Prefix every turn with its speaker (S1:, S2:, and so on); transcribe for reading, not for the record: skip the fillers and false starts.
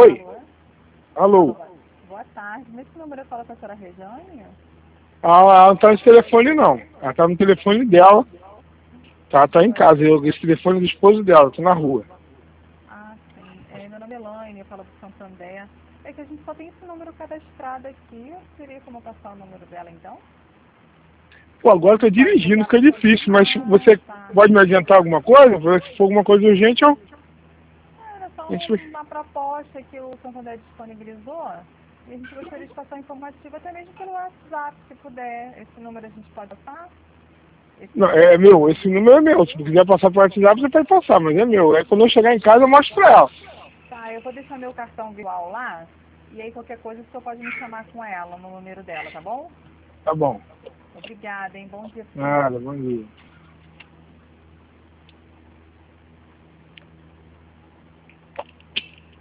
S1: Oi.
S2: Alô.
S1: Alô. Boa tarde. Nesse número eu falo com a senhora Rejane?
S2: Ela não tá nesse telefone, não. Ela tá no telefone dela. Tá em casa. Esse telefone é do esposo dela. Tô na rua.
S1: Ah, sim. Meu nome é Elaine, eu falo do Santander. É que a gente só tem esse número cadastrado aqui. Seria como passar o número dela, então?
S2: Pô, agora eu tô dirigindo, fica difícil. Mas você
S1: Tá.
S2: pode me adiantar alguma coisa? Se for alguma coisa urgente, eu...
S1: Era só
S2: a gente...
S1: uma proposta que o Santander disponibilizou. E a gente gostaria de passar informativo até mesmo pelo WhatsApp, se puder. Esse número a gente pode passar?
S2: Não, é meu. Esse número é meu. Se quiser passar por WhatsApp, você pode passar. Mas é meu. É quando eu chegar em casa, eu mostro pra ela.
S1: Tá, eu vou deixar meu cartão virtual lá. E aí qualquer coisa o senhor pode me chamar com ela, no número dela, tá bom?
S2: Tá bom.
S1: Obrigada, hein? Bom dia pra o senhor.
S2: Nada, bom dia.